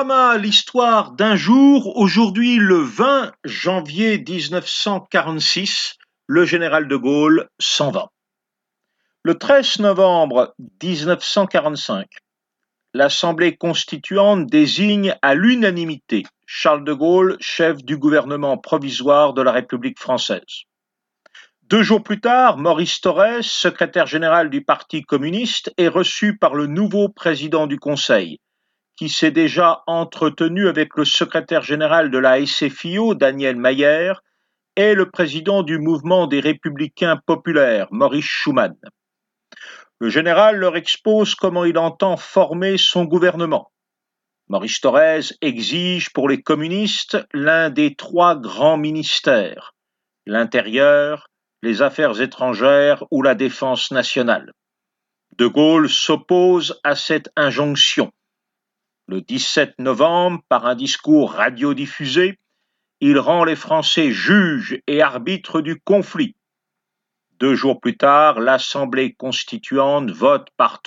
Bourama, l'histoire d'un jour. Aujourd'hui, le 20 janvier 1946, le général de Gaulle s'en va. Le 13 novembre 1945, l'Assemblée constituante désigne à l'unanimité Charles de Gaulle chef du gouvernement provisoire de la République française. 2 jours plus tard, Maurice Thorez, secrétaire général du Parti communiste, est reçu par le nouveau président du Conseil, qui s'est déjà entretenu avec le secrétaire général de la SFIO, Daniel Mayer, et le président du mouvement des Républicains populaires, Maurice Schumann. Le général leur expose comment il entend former son gouvernement. Maurice Thorez exige pour les communistes l'un des 3 grands ministères, l'intérieur, les affaires étrangères ou la défense nationale. De Gaulle s'oppose à cette injonction. Le 17 novembre, par un discours radiodiffusé, il rend les Français juges et arbitres du conflit. 2 jours plus tard, l'Assemblée constituante vote par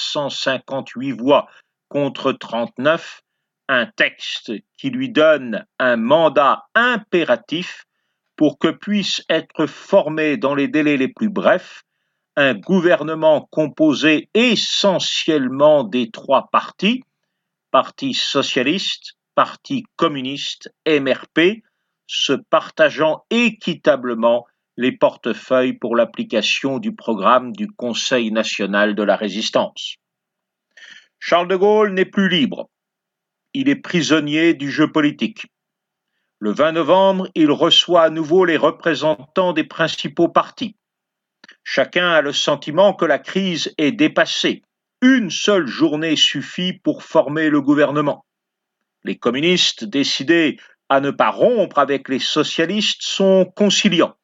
358 voix contre 39 un texte qui lui donne un mandat impératif pour que puisse être formé dans les délais les plus brefs un gouvernement composé essentiellement des 3 partis, Parti socialiste, Parti communiste, MRP, se partageant équitablement les portefeuilles pour l'application du programme du Conseil national de la résistance. Charles de Gaulle n'est plus libre. Il est prisonnier du jeu politique. Le 20 novembre, il reçoit à nouveau les représentants des principaux partis. Chacun a le sentiment que la crise est dépassée. Une seule journée suffit pour former le gouvernement. Les communistes, décidés à ne pas rompre avec les socialistes, sont conciliants.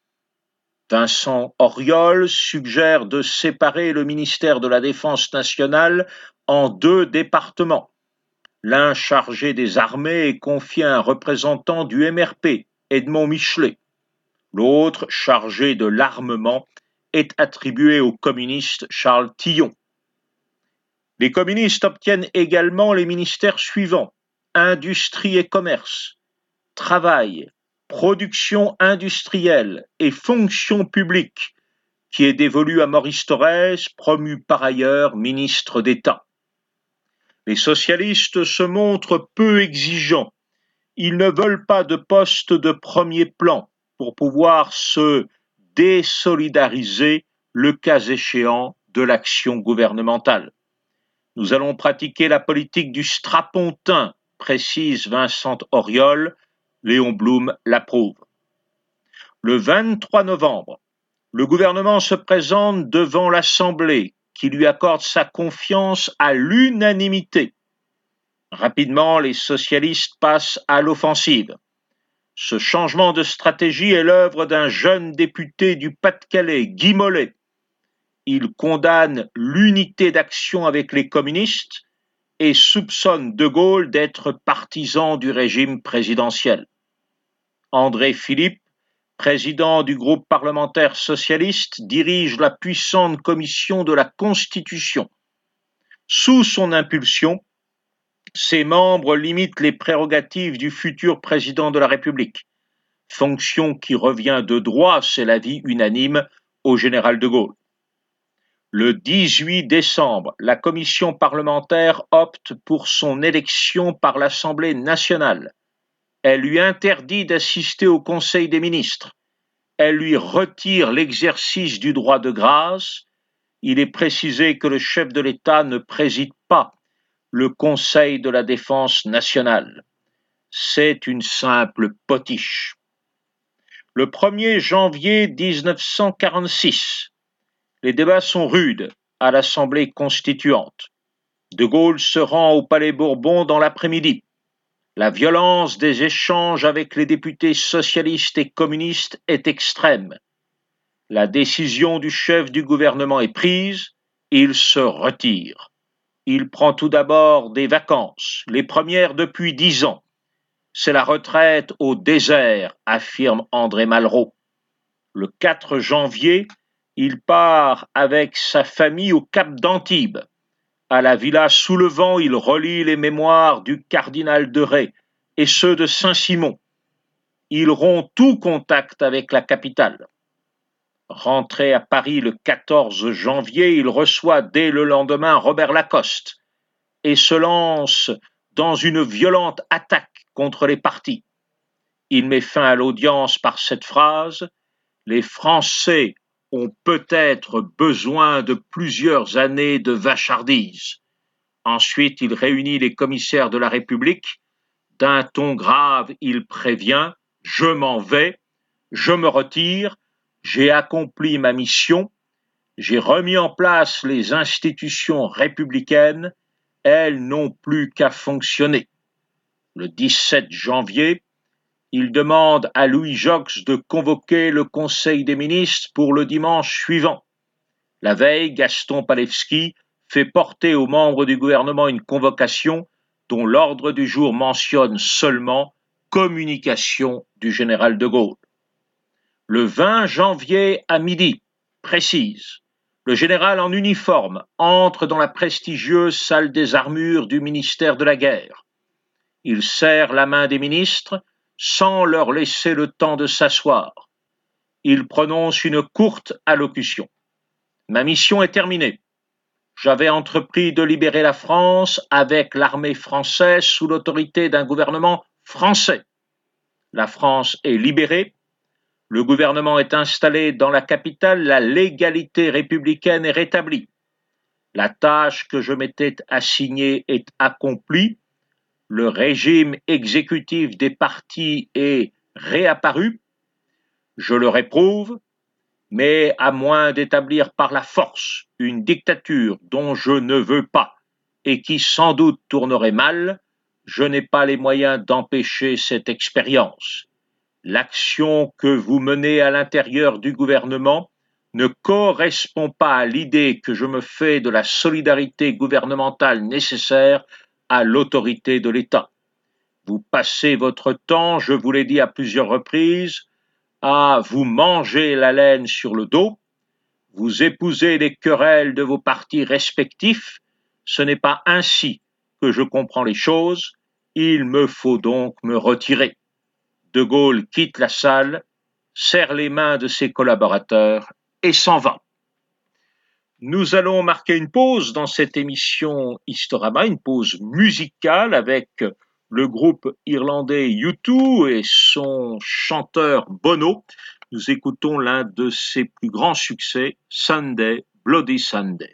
Vincent Auriol suggère de séparer le ministère de la Défense nationale en 2 départements. L'un chargé des armées est confié à un représentant du MRP, Edmond Michelet. L'autre, chargé de l'armement, est attribué au communiste Charles Tillon. Les communistes obtiennent également les ministères suivants: Industrie et commerce, Travail, Production industrielle et Fonction publique, qui est dévolu à Maurice Thorez, promu par ailleurs ministre d'État. Les socialistes se montrent peu exigeants. Ils ne veulent pas de poste de premier plan pour pouvoir se désolidariser, le cas échéant, de l'action gouvernementale. Nous allons pratiquer la politique du strapontin, précise Vincent Auriol. Léon Blum l'approuve. Le 23 novembre, le gouvernement se présente devant l'Assemblée, qui lui accorde sa confiance à l'unanimité. Rapidement, les socialistes passent à l'offensive. Ce changement de stratégie est l'œuvre d'un jeune député du Pas-de-Calais, Guy Mollet. Il condamne l'unité d'action avec les communistes et soupçonne de Gaulle d'être partisan du régime présidentiel. André Philippe, président du groupe parlementaire socialiste, dirige la puissante commission de la Constitution. Sous son impulsion, ses membres limitent les prérogatives du futur président de la République, fonction qui revient de droit, c'est l'avis unanime, au général de Gaulle. Le 18 décembre, la commission parlementaire opte pour son élection par l'Assemblée nationale. Elle lui interdit d'assister au Conseil des ministres. Elle lui retire l'exercice du droit de grâce. Il est précisé que le chef de l'État ne préside pas le Conseil de la défense nationale. C'est une simple potiche. Le 1er janvier 1946, les débats sont rudes à l'Assemblée constituante. De Gaulle se rend au Palais Bourbon dans l'après-midi. La violence des échanges avec les députés socialistes et communistes est extrême. La décision du chef du gouvernement est prise, il se retire. Il prend tout d'abord des vacances, les premières depuis 10 ans. C'est la retraite au désert, affirme André Malraux. Le 4 janvier, il part avec sa famille au Cap d'Antibes. À la Villa sous le vent, il relit les mémoires du cardinal de Rais et ceux de Saint-Simon. Il rompt tout contact avec la capitale. Rentré à Paris le 14 janvier, il reçoit dès le lendemain Robert Lacoste et se lance dans une violente attaque contre les partis. Il met fin à l'audience par cette phrase: « Les Français ont peut-être besoin de plusieurs années de vachardise. » Ensuite, il réunit les commissaires de la République. D'un ton grave, il prévient: « Je m'en vais, je me retire, j'ai accompli ma mission, j'ai remis en place les institutions républicaines, elles n'ont plus qu'à fonctionner. » Le 17 janvier, il demande à Louis Joxe de convoquer le Conseil des ministres pour le dimanche suivant. La veille, Gaston Palevski fait porter aux membres du gouvernement une convocation dont l'ordre du jour mentionne seulement communication du général de Gaulle. Le 20 janvier à midi, précise, le général en uniforme entre dans la prestigieuse salle des armures du ministère de la Guerre. Il serre la main des ministres sans leur laisser le temps de s'asseoir. Il prononce une courte allocution. Ma mission est terminée. J'avais entrepris de libérer la France avec l'armée française sous l'autorité d'un gouvernement français. La France est libérée, le gouvernement est installé dans la capitale, la légalité républicaine est rétablie. La tâche que je m'étais assignée est accomplie, le régime exécutif des partis est réapparu, je le réprouve, mais à moins d'établir par la force une dictature dont je ne veux pas et qui sans doute tournerait mal, je n'ai pas les moyens d'empêcher cette expérience. L'action que vous menez à l'intérieur du gouvernement ne correspond pas à l'idée que je me fais de la solidarité gouvernementale nécessaire à l'autorité de l'État. Vous passez votre temps, je vous l'ai dit à plusieurs reprises, à vous manger la laine sur le dos, vous épousez les querelles de vos partis respectifs, ce n'est pas ainsi que je comprends les choses, il me faut donc me retirer. De Gaulle quitte la salle, serre les mains de ses collaborateurs et s'en va. Nous allons marquer une pause dans cette émission Historama, une pause musicale avec le groupe irlandais U2 et son chanteur Bono. Nous écoutons l'un de ses plus grands succès, Sunday, Bloody Sunday.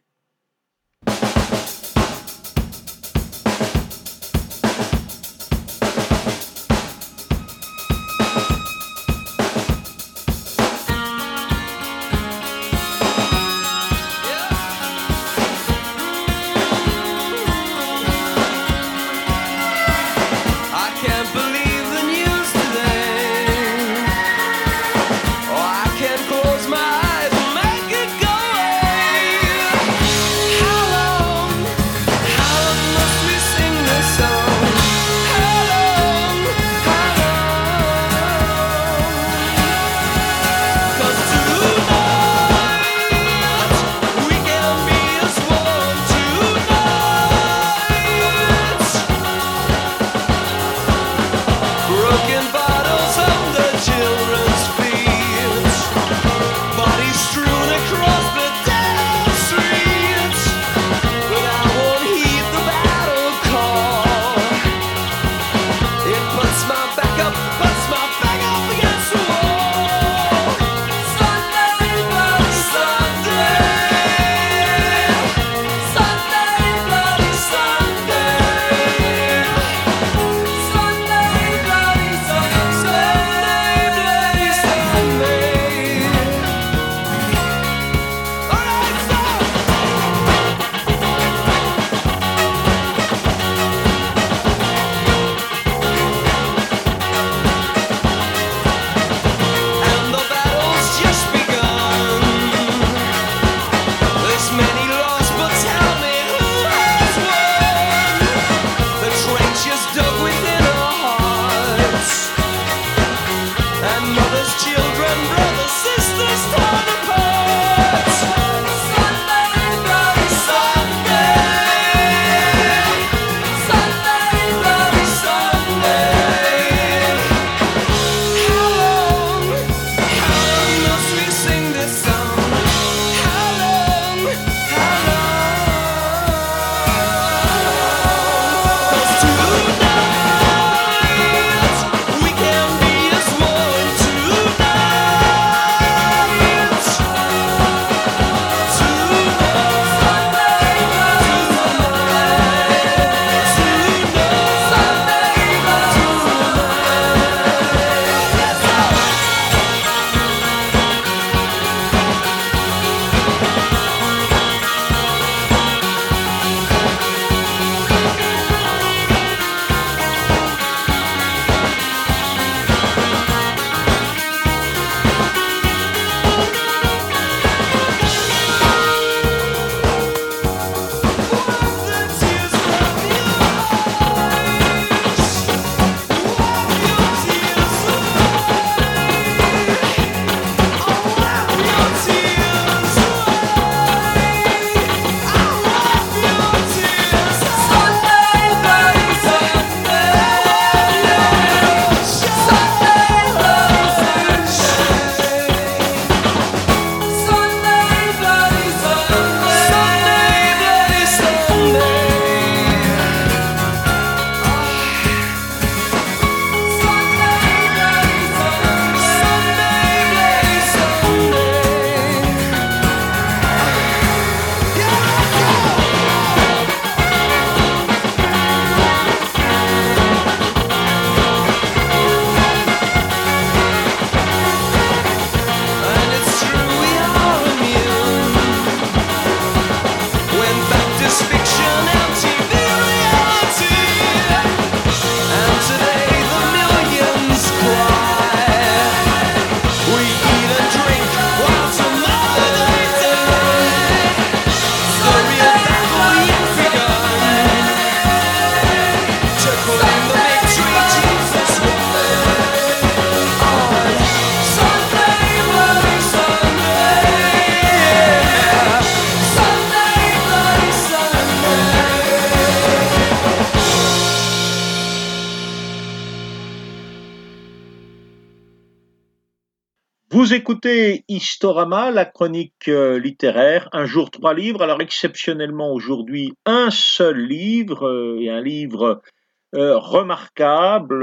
Vous écoutez Historama, la chronique littéraire, un jour 3 livres. Alors exceptionnellement aujourd'hui un seul livre, et un livre remarquable,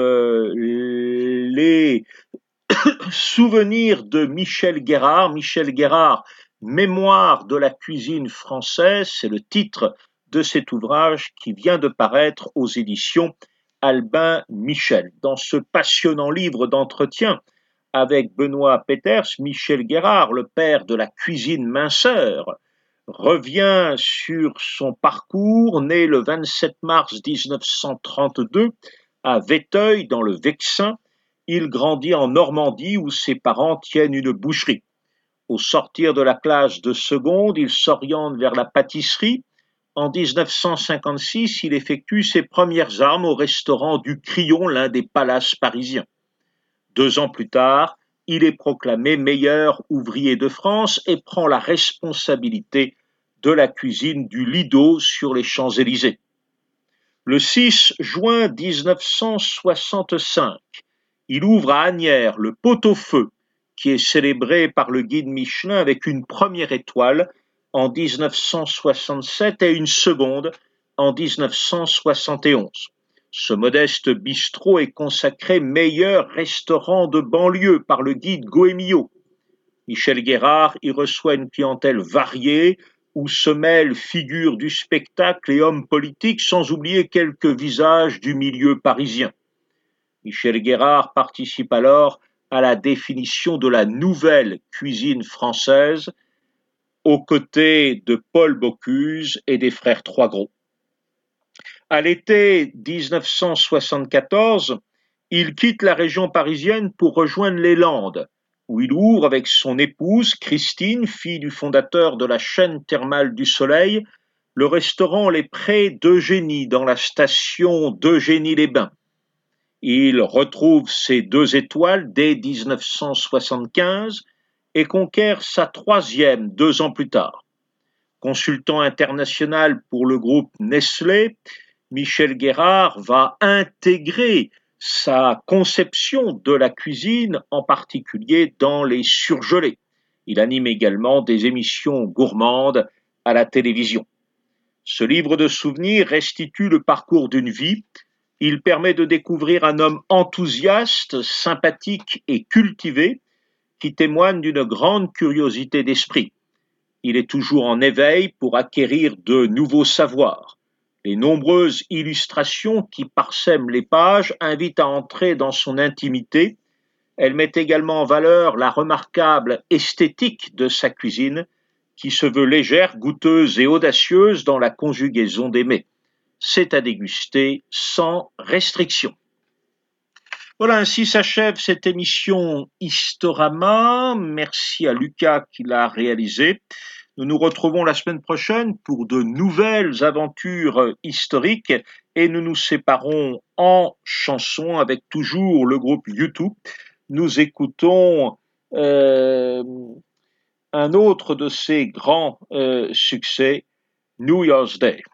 les souvenirs de Michel Guérard. Michel Guérard, Mémoire de la cuisine française, c'est le titre de cet ouvrage qui vient de paraître aux éditions Albin Michel. Dans ce passionnant livre d'entretien avec Benoît Peters, Michel Guérard, le père de la cuisine minceur, revient sur son parcours, né le 27 mars 1932 à Vétheuil, dans le Vexin. Il grandit en Normandie où ses parents tiennent une boucherie. Au sortir de la classe de seconde, il s'oriente vers la pâtisserie. En 1956, il effectue ses premières armes au restaurant du Crillon, l'un des palaces parisiens. 2 ans plus tard, il est proclamé meilleur ouvrier de France et prend la responsabilité de la cuisine du Lido sur les Champs-Élysées. Le 6 juin 1965, il ouvre à Asnières le pot-au-feu, qui est célébré par le guide Michelin avec une première étoile en 1967 et une seconde en 1971. Ce modeste bistrot est consacré meilleur restaurant de banlieue par le guide Goemio. Michel Guérard y reçoit une clientèle variée où se mêlent figures du spectacle et hommes politiques, sans oublier quelques visages du milieu parisien. Michel Guérard participe alors à la définition de la nouvelle cuisine française aux côtés de Paul Bocuse et des frères Trois-Gros. À l'été 1974, il quitte la région parisienne pour rejoindre les Landes, où il ouvre avec son épouse, Christine, fille du fondateur de la chaîne thermale du Soleil, le restaurant Les Prés d'Eugénie, dans la station d'Eugénie-les-Bains. Il retrouve ses 2 étoiles dès 1975 et conquiert sa 3e 2 ans plus tard. Consultant international pour le groupe Nestlé, Michel Guérard va intégrer sa conception de la cuisine, en particulier dans les surgelés. Il anime également des émissions gourmandes à la télévision. Ce livre de souvenirs restitue le parcours d'une vie. Il permet de découvrir un homme enthousiaste, sympathique et cultivé, qui témoigne d'une grande curiosité d'esprit. Il est toujours en éveil pour acquérir de nouveaux savoirs. Les nombreuses illustrations qui parsèment les pages invitent à entrer dans son intimité. Elles mettent également en valeur la remarquable esthétique de sa cuisine, qui se veut légère, goûteuse et audacieuse dans la conjugaison des mets. C'est à déguster sans restriction. Voilà, ainsi s'achève cette émission Historama. Merci à Lucas qui l'a réalisée. Nous nous retrouvons la semaine prochaine pour de nouvelles aventures historiques et nous nous séparons en chansons avec toujours le groupe U2. Nous écoutons un autre de ses grands succès, New Year's Day.